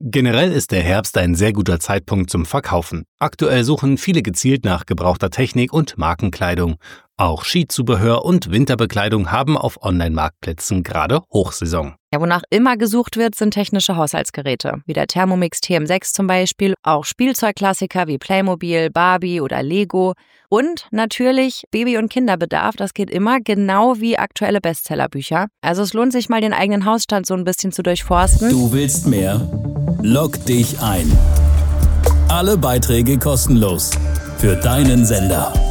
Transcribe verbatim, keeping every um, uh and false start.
Generell ist der Herbst ein sehr guter Zeitpunkt zum Verkaufen. Aktuell suchen viele gezielt nach gebrauchter Technik und Markenkleidung. Auch Skizubehör und Winterbekleidung haben auf Online-Marktplätzen gerade Hochsaison. Ja, wonach immer gesucht wird, sind technische Haushaltsgeräte, wie der Thermomix T M sechs zum Beispiel, auch Spielzeugklassiker wie Playmobil, Barbie oder Lego und natürlich Baby- und Kinderbedarf, das geht immer, genau wie aktuelle Bestsellerbücher. Also es lohnt sich mal, den eigenen Hausstand so ein bisschen zu durchforsten. Du willst mehr? Log dich ein. Alle Beiträge kostenlos für deinen Sender.